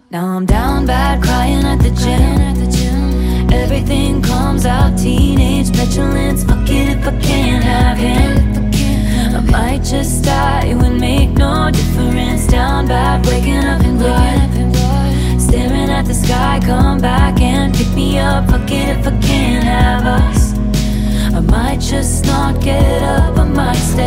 Now I'm down bad, crying at the gym. Everything comes out, teenage petulance. Fuck it if I can't have him. I might just die, it would make no difference. Down bad, waking up in blood, staring at the sky, come back and pick me up. Fuck it if I can't have us. I might just not get up, I might stay